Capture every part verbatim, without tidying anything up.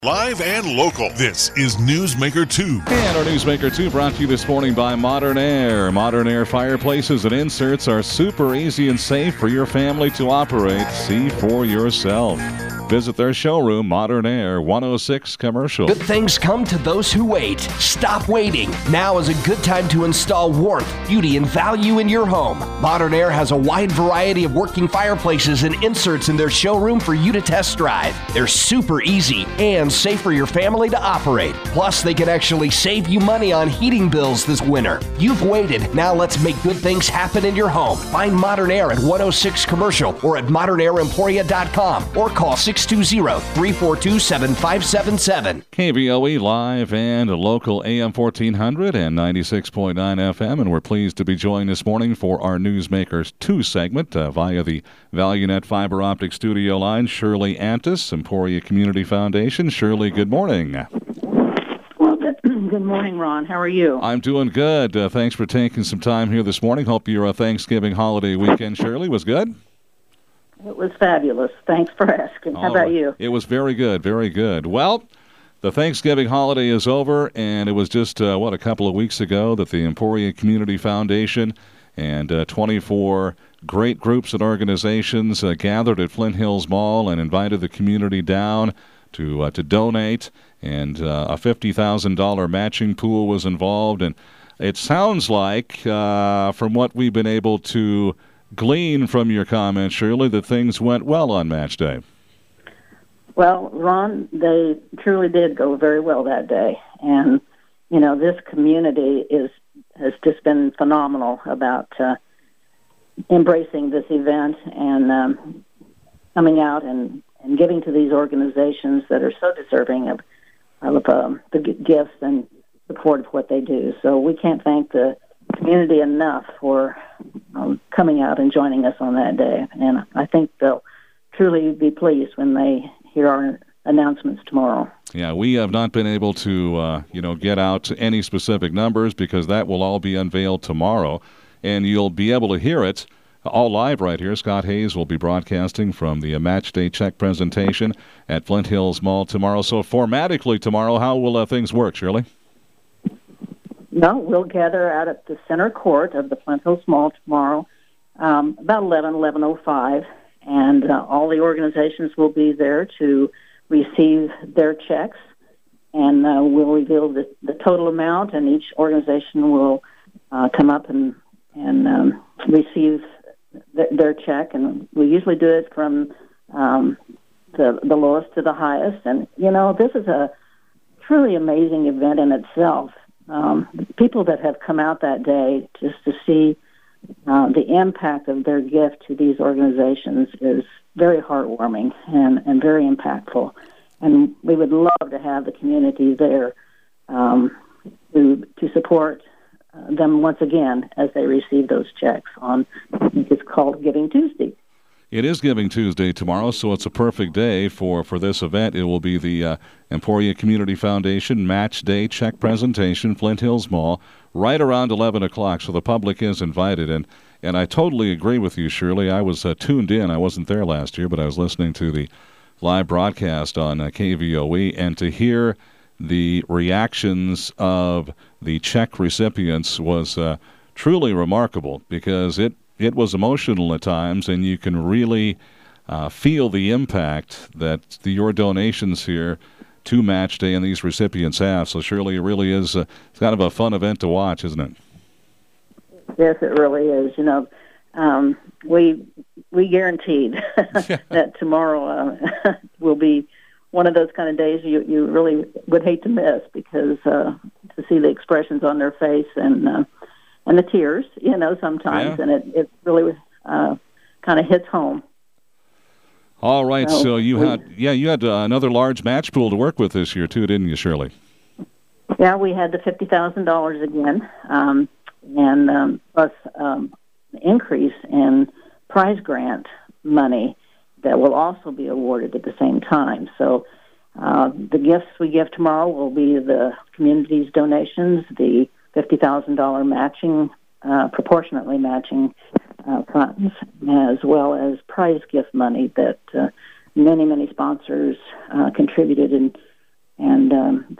Live and local. This is Newsmaker two. And our Newsmaker two brought to you this morning by Modern Air. Modern Air fireplaces and inserts are super easy and safe for your family to operate. See for yourself. Visit their showroom, Modern Air, one oh six Commercial. Good things come to those who wait. Stop waiting. Now is a good time to install warmth, beauty, and value in your home. Modern Air has a wide variety of working fireplaces and inserts in their showroom for you to test drive. They're super easy and safe for your family to operate. Plus, they can actually save you money on heating bills this winter. You've waited. Now let's make good things happen in your home. Find Modern Air at one oh six Commercial or at modern air emporia dot com or call six two zero, three four two, seven five seven seven. K V O E live and local A M fourteen hundred and ninety-six point nine F M, and we're pleased to be joined this morning for our Newsmakers two segment uh, via the ValueNet fiber optic studio line. Shirley Antis, Emporia Community Foundation. Shirley, good morning. Well, good, good morning, Ron. How are you? I'm doing good. Uh, thanks for taking some time here this morning. Hope your uh, Thanksgiving holiday weekend, Shirley, was good. It was fabulous. Thanks for asking. How All about right. you? It was very good, very good. Well, the Thanksgiving holiday is over, and it was just, uh, what, a couple of weeks ago that the Emporia Community Foundation and uh, twenty-four great groups and organizations uh, gathered at Flint Hills Mall and invited the community down to uh, to donate, and uh, a fifty thousand dollars matching pool was involved. And it sounds like, uh, from what we've been able to glean from your comments, Shirley, that things went well on match day. Well, Ron, they truly did go very well that day. And, you know, this community is has just been phenomenal about uh, embracing this event and um, coming out and, and giving to these organizations that are so deserving of, of um, the g- gifts and support of what they do. So we can't thank the community enough for um, coming out and joining us on that day. And I think they'll truly be pleased when they hear our announcements tomorrow. Yeah, we have not been able to, uh, you know, get out to any specific numbers because that will all be unveiled tomorrow. And you'll be able to hear it all live right here. Scott Hayes will be broadcasting from the uh, Match Day check presentation at Flint Hills Mall tomorrow. So formatically tomorrow, how will uh, things work, Shirley? No, we'll gather out at the center court of the Flint Hills Mall tomorrow, um, about eleven, eleven oh five, and uh, all the organizations will be there to receive their checks, and uh, we'll reveal the, the total amount, and each organization will uh, come up and, and um, receive th- their check, and we usually do it from um, the, the lowest to the highest, and, you know, this is a truly amazing event in itself. Um, people that have come out that day just to see uh, the impact of their gift to these organizations is very heartwarming and, and very impactful. And we would love to have the community there um, to, to support uh, them once again as they receive those checks on, I think it's called Giving Tuesday. It is Giving Tuesday tomorrow, so it's a perfect day for, for this event. It will be the uh, Emporia Community Foundation Match Day check presentation, Flint Hills Mall, right around eleven o'clock, so the public is invited. And, and I totally agree with you, Shirley. I was uh, tuned in. I wasn't there last year, but I was listening to the live broadcast on uh, K V O E, and to hear the reactions of the check recipients was uh, truly remarkable because it It was emotional at times, and you can really uh, feel the impact that the, your donations here to Match Day and these recipients have. So surely it really is uh, it's kind of a fun event to watch, isn't it? Yes, it really is. You know, um, we we guaranteed that tomorrow uh, will be one of those kind of days you, you really would hate to miss because uh, to see the expressions on their face and uh, and the tears, you know, sometimes, yeah. and it, it really uh, kind of hits home. All right, so, so you we, had, yeah, you had uh, another large match pool to work with this year too, didn't you, Shirley? Yeah, we had the fifty thousand dollars again, um, and um, plus um, an increase in prize grant money that will also be awarded at the same time. So uh, the gifts we give tomorrow will be the community's donations, the fifty thousand dollars matching, uh, proportionately matching uh, funds, as well as prize gift money that uh, many, many sponsors uh, contributed in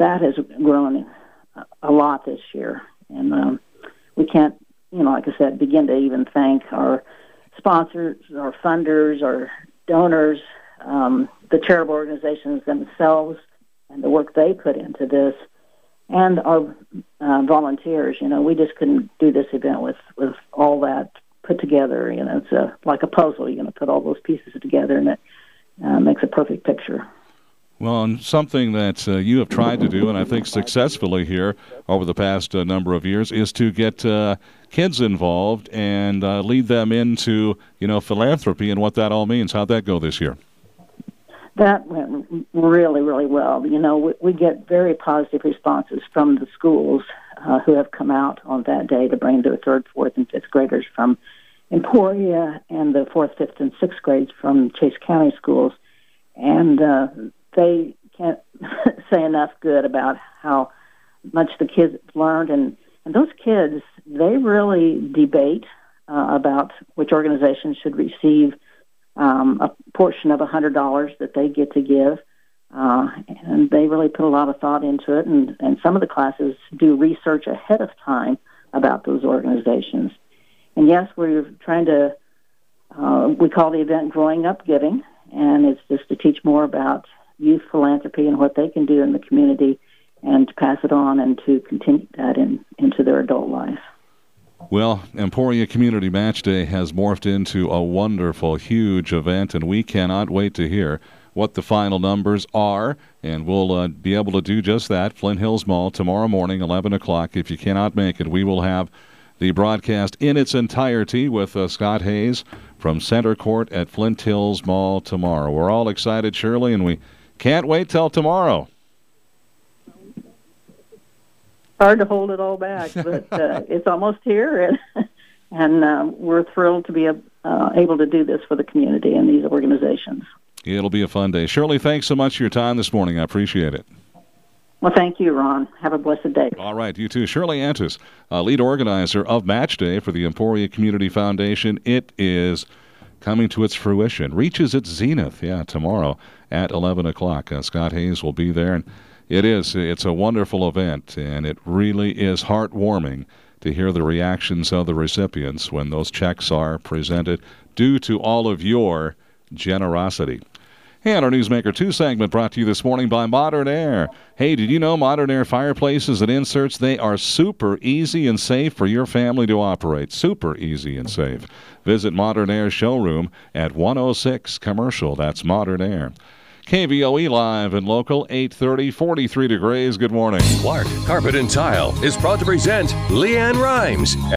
that has grown a lot this year. And um, we can't, you know, like I said, begin to even thank our sponsors, our funders, our donors, um, the charitable organizations themselves, and the work they put into this, and our uh, volunteers. You know, we just couldn't do this event with, with all that put together. You know, it's a, like a puzzle. You're going to put all those pieces together, and it uh, makes a perfect picture. Well, and something that uh, you have tried to do, and I think successfully here over the past uh, number of years, is to get uh, kids involved and uh, lead them into, you know, philanthropy and what that all means. How'd that go this year? That went really, really well. You know, we, we get very positive responses from the schools uh, who have come out on that day to bring their third, fourth, and fifth graders from Emporia and the fourth, fifth, and sixth grades from Chase County schools. And uh, they can't say enough good about how much the kids learned. And, and those kids, they really debate uh, about which organization should receive um, a portion of one hundred dollars that they get to give. Uh, and they really put a lot of thought into it. And, and some of the classes do research ahead of time about those organizations. And yes, we're trying to, uh, we call the event Growing Up Giving, and it's just to teach more about youth philanthropy and what they can do in the community, and to pass it on and to continue that in, into their adult life. Well, Emporia Community Match Day has morphed into a wonderful, huge event, and we cannot wait to hear what the final numbers are, and we'll uh, be able to do just that. Flint Hills Mall tomorrow morning, eleven o'clock. If you cannot make it, we will have the broadcast in its entirety with uh, Scott Hayes from Center Court at Flint Hills Mall tomorrow. We're all excited, Shirley, and we can't wait till tomorrow. Hard to hold it all back, but uh, it's almost here, and, and uh, we're thrilled to be uh, able to do this for the community and these organizations. It'll be a fun day. Shirley, thanks so much for your time this morning. I appreciate it. Well, thank you, Ron. Have a blessed day. All right, you too. Shirley Antis, uh, lead organizer of Match Day for the Emporia Community Foundation. It is coming to its fruition, reaches its zenith, yeah, tomorrow at eleven o'clock. Uh, Scott Hayes will be there, and it is, it's a wonderful event, and it really is heartwarming to hear the reactions of the recipients when those checks are presented due to all of your generosity. And our Newsmaker two segment brought to you this morning by Modern Air. Hey, did you know Modern Air fireplaces and inserts, they are super easy and safe for your family to operate. Super easy and safe. Visit Modern Air's showroom at one oh six Commercial. That's Modern Air. K V O E live and local, eight thirty, forty-three degrees. Good morning. Clark Carpet and Tile is proud to present Leanne Rhymes.